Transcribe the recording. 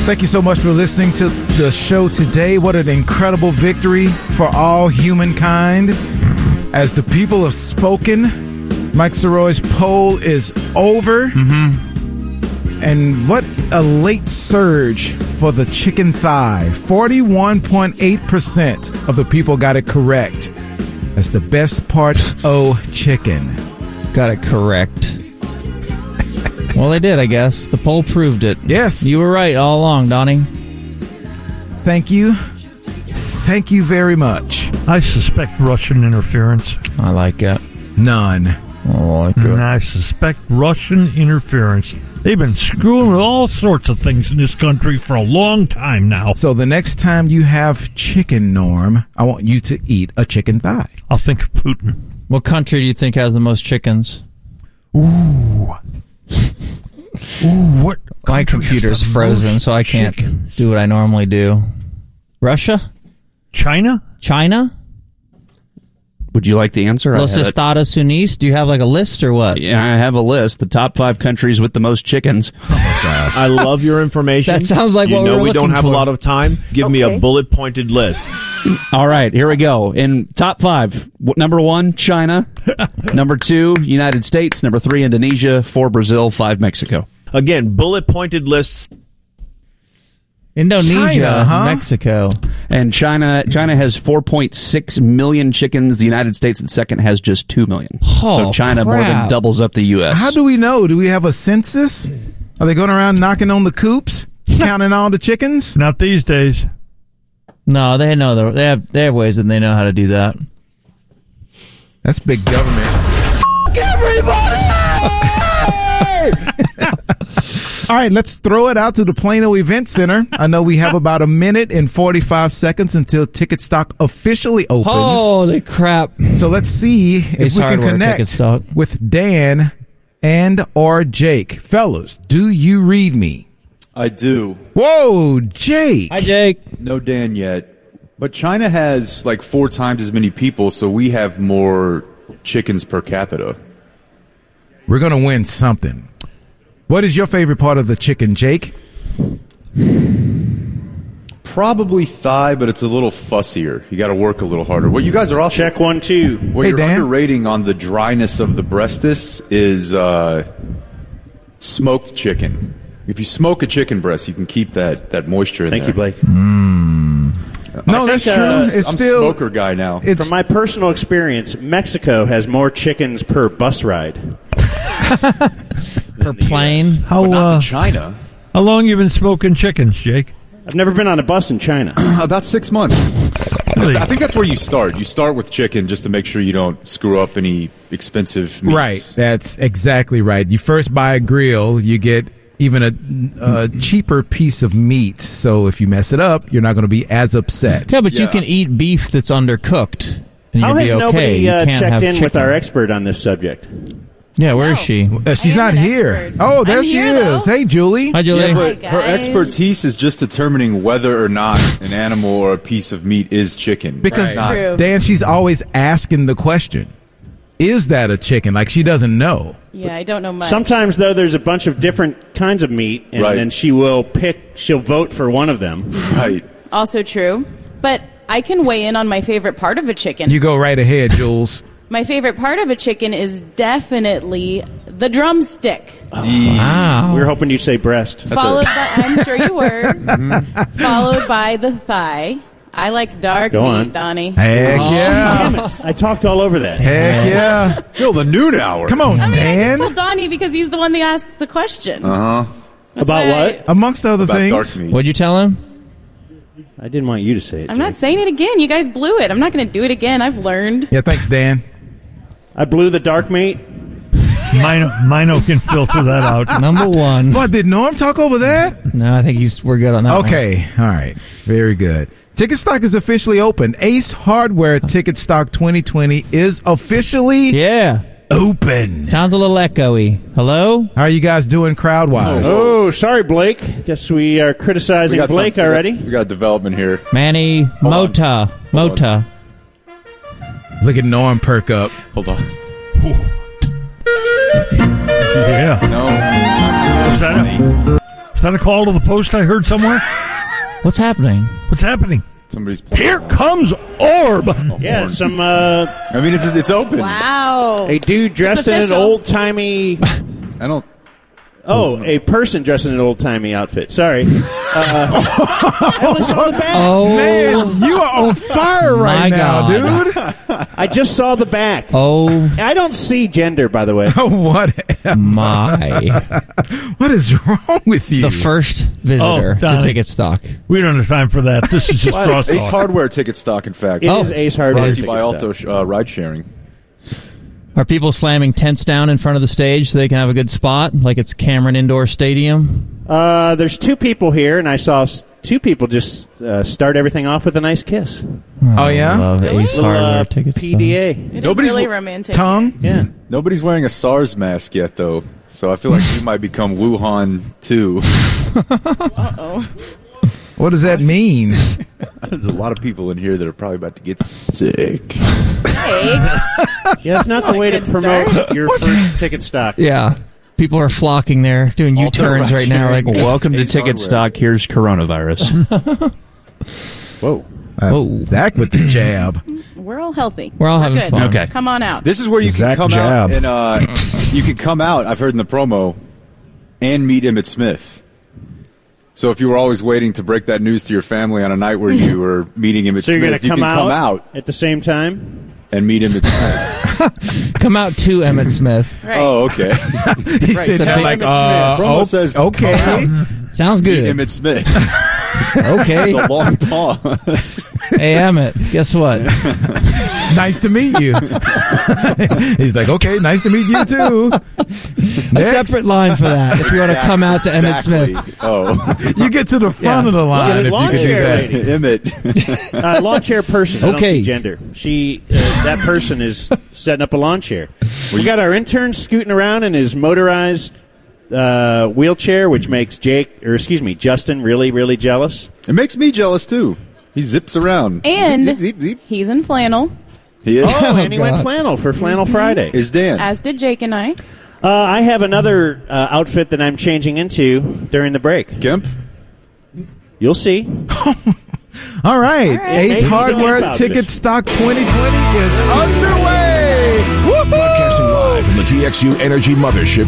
Thank you so much for listening to the show today. What an incredible victory for all humankind. As the people have spoken, Mike Soroy's poll is over. And what a late surge for the chicken thigh. 41.8% of the people got it correct. That's the best part o' chicken. Got it correct. Well, they did, I guess. The poll proved it. Yes. You were right all along, Donnie. Thank you. Thank you very much. I suspect Russian interference. I like it. None. I like it. And I suspect Russian interference. They've been screwing with all sorts of things in this country for a long time now. So the next time you have chicken, Norm, I want you to eat a chicken thigh. I'll think of Putin. What country do you think has the most chickens? Ooh, what? My computer's frozen, so I can't do what I normally do. Russia? China? China? Would you like the answer? Los Estados Unidos? Do you have like a list or what? Yeah, I have a list. The top 5 countries with the most chickens. Oh my gosh. I love your information. That sounds like what we're we don't looking have for. a lot of time. Give me a bullet-pointed list. All right, here we go. In top 5, number 1, China. Number 2, United States. Number 3, Indonesia. 4, Brazil. 5, Mexico. Again, bullet-pointed lists. Indonesia, China, huh? Mexico. And China has 4.6 million chickens. The United States at second has just 2 million. Oh, so China more than crap. doubles up the U.S. How do we know? Do we have a census? Are they going around knocking on the coops, counting all the chickens? Not these days. No, they know they have ways and they know how to do that. That's big government. All right, let's throw it out to the Plano Event Center. I know we have about a minute and 45 seconds until ticket stock officially opens. Holy crap. So let's see if Ace we can Hardware connect ticket stock. with Dan and or Jake. Fellas, do you read me? I do. Whoa, Jake. Hi, Jake. No Dan yet. But China has like 4 times as many people, so we have more chickens per capita. We're going to win something. What is your favorite part of the chicken, Jake? Probably thigh, but it's a little fussier. You got to work a little harder. What you guys are also Check 1, 2. What Hey, you're Dan. underrating on the dryness of the breastus is smoked chicken. If you smoke a chicken breast, you can keep that moisture in Thank there. you, Blake. No, that's true. It's I'm still smoker guy now. It's From my personal experience, Mexico has more chickens per bus ride. Per plane. How but not to China. how long you been smoking chickens, Jake? I've never been on a bus in China. About 6 months. Really? I think that's where you start. You start with chicken just to make sure you don't screw up any expensive meats. right. That's exactly right. You first buy a grill, you get even a cheaper piece of meat. So if you mess it up, you're not going to be as upset. Yeah, but you Yeah. can eat beef that's undercooked. And How you'll has be okay. nobody You can't checked have in with chicken. our expert on this subject? Yeah, where is No. she? She's I not am an here. expert. Oh, there I'm she here, is. though. Hey, Julie. Hi, Julie. Yeah, but Hi, her guys. expertise is just determining whether or not an animal or a piece of meat is chicken. Because, Right. True. Dan, she's always asking the question, is that a chicken? Like, she doesn't know. Yeah, I don't know much. Sometimes, though, there's a bunch of different kinds of meat, and Right. then she'll vote for one of them. Right. Also true. But I can weigh in on my favorite part of a chicken. You go right ahead, Jules. My favorite part of a chicken is definitely the drumstick. Wow. We were hoping you'd say breast. Followed by, I'm sure you were. Followed by the thigh. I like dark Go meat, on. Donnie. Heck yeah. I talked all over that. Heck yeah. Phil, the noon hour. Come on, I mean, I Dan. just told Donnie because he's the one that asked the question. Uh-huh. That's About why what? Amongst other About things. dark meat. What'd you tell him? I didn't want you to say it. I'm not Jake. saying it again. You guys blew it. I'm not going to do it again. I've learned. Yeah, thanks, Dan. I blew the dark meat. Mino can filter that out. Number one. What, did Norm talk over that? No, I think we're good on that one. Okay, all right. Very good. Ticket stock is officially open. Ace Hardware Ticket Stock 2020 is officially Yeah. open. Sounds a little echoey. Hello? How are you guys doing crowd-wise? Oh, sorry, Blake. Guess we are criticizing Blake already. We got development here. Manny Mota. Mota. Look at Norm perk up. Hold on. Yeah. No. Is that Is that a call to the post I heard somewhere? What's happening? What's happening? Somebody's playing. Here comes Orb. Yeah, some I mean, it's open. Wow. a dude dressed in an official. old-timey... I don't. Oh, a person dressed in an old-timey outfit. Sorry. I only saw the back. Oh, Man, you are on fire right My now, God. dude. I just saw the back. oh I don't see gender, by the way. What? my! What is wrong with you? The first visitor to Donnie. Ticket Stock. We don't have time for that. This is just What? crosstalk. Ace Hardware ticket stock, in fact. It is Ace Brought Hardware. to you by ticket Alto stock. ride sharing. Are people slamming tents down in front of the stage so they can have a good spot, like it's Cameron Indoor Stadium? There's two people here, and I saw two people just start everything off with a nice kiss. Oh, yeah? Love Really? Ace Little Hardware Ticket Stock. PDA. It is Nobody's really wa- romantic. Tongue? Yeah. Nobody's wearing a SARS mask yet, though. So I feel like we might become Wuhan 2. Uh-oh. What does that mean? There's a lot of people in here that are probably about to get sick. Hey. Yeah, it's not the not a way to good promote start. your first ticket stock. Yeah. People are flocking there, doing U-turns right now. Like, Welcome to Ace Ticket Hardware. Stock. Here's coronavirus. Whoa. Zach with the jab. We're all healthy. We're all having good. fun. Okay. Come on out. This is where you Zach can come Jab. out and you can come out, I've heard in the promo, and meet Emmett Smith. So if you were always waiting to break that news to your family on a night where you were meeting Emmett So you're going Smith, to you come can come out at the same time? and meet Emmett Smith. Come out to Emmett Smith. Right. Oh, okay. He said Tell that like, Emmett Smith. Promo says, okay. Sounds meet good. Emmett Smith. Okay. The long pause. Hey, Emmett, guess what? Nice to meet you. He's like, okay, nice to meet you too. A Next. separate line for that if you want to come out to Emmett Exactly. Smith. Oh, You get to the front Yeah. of the line if you lawn can do chair that. lady. Emmett. Lawn chair person. I don't Okay. see gender. She, that person is setting up a lawn chair. We got our intern scooting around in his motorized wheelchair, which makes Justin really, really jealous. It makes me jealous too. He zips around. And zip, zip, zip, zip. he's in flannel, He is. Oh, and he went God. flannel for Flannel Friday. Is Dan. as did Jake and I. I have another outfit that I'm changing into during the break. Kemp? You'll see. All right. All right. Ace Maybe Hardware the Ticket Stock 2020 is underway. Woo-hoo! Broadcasting live from the TXU Energy Mothership